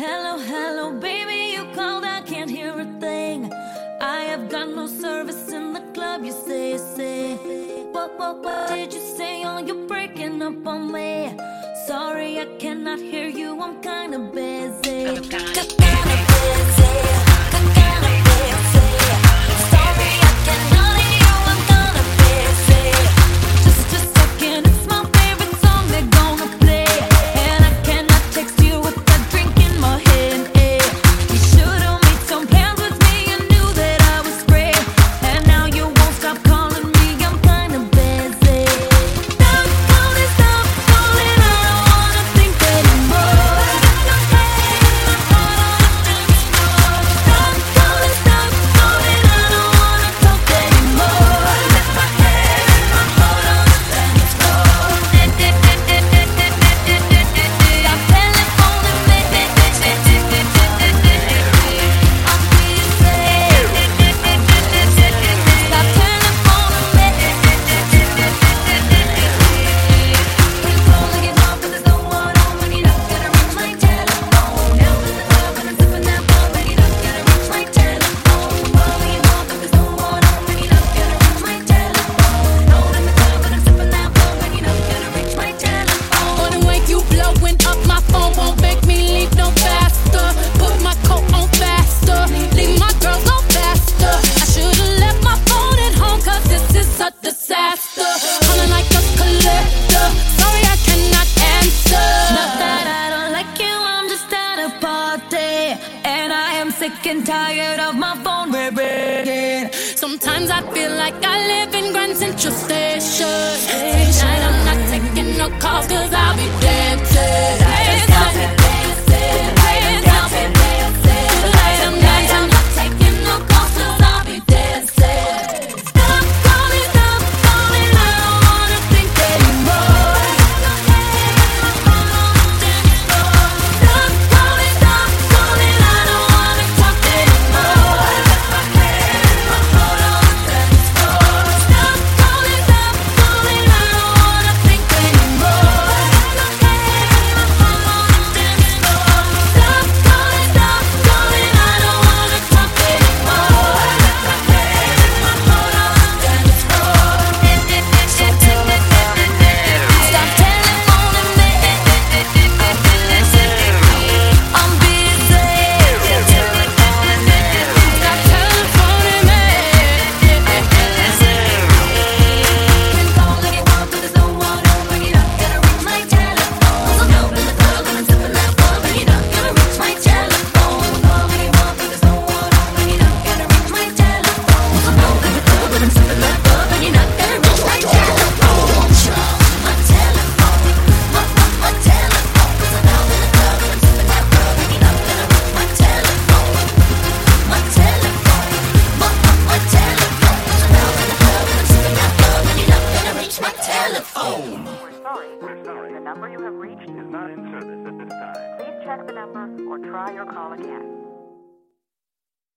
Hello, hello, baby, you called, I can't hear a thing. I have got no service in the club, you say. What did you say? Oh, you're breaking up on me. Sorry, I cannot hear you, I'm kinda busy. Kinda busy. Sorry, I cannot hear you, I'm kinda busy. Just a second, it's my favorite song they're gonna play. And I cannot text you with that drink in my hand. You should've made some plans with me, you knew that I was free. And now you won't stop calling me, I'm kinda busy. Stop calling, I don't wanna think anymore. Stop calling, I don't wanna talk anymore. Let my head in my heart on the dance floor. Stop telephoning me. I'm busy. Stop telefoning me. Calling it off 'cause there's no one home when you're not gonna reach my telephone. Out in the club and I'm sipping that ball when you're not gonna reach my telephone. Calling it off 'cause there's no one home when you're not gonna reach my telephone. Out in the club and I'm sipping that ball when you're not gonna reach my telephone. Or the way you blowing up my phone won't make me leave no faster. Put my coat on faster, leave my girls on faster. I should've left my phone at home 'cause this is a disaster. Calling like a collector, sorry I cannot answer. Not that I don't like you, I'm just at a party. And I am sick and tired of my phone ringing. Sometimes I feel like I live in Grand Central Station. Tonight I'm not taking no calls 'cause I'll be dancing. I'm not taking no calls 'cause I'll be dancing. Stop calling, I don't wanna think anymore. Stop calling, I don't wanna talk anymore. Let my head in my heart on the dance floor. Stop calling, I don't wanna think anymore. Let my head in my heart on the dance floor. Stop calling, I don't wanna talk anymore. Let my head in my heart on the dance floor. Stop telephoning me. I'm busy. Stop telephoning me. Been calling it off 'cause there's no one home when you're not gonna reach my telephone. I'm out in the club and I'm sipping that ball when you're not gonna reach my telephone. Calling it off 'cause there's no one home when you're not gonna reach my telephone. I'm out in the club and I'm sipping that ball when you're not gonna reach my telephone. My telephone, my telephone. 'Cause I'm out in the club and I'm sipping that ball when you're not gonna reach my telephone. My telephone, my telephone. 'Cause I'm out in the club and I'm sipping that ball when you're not gonna reach my telephone. We're sorry. The number you have reached is not in service at this time. Please check the number or try your call again.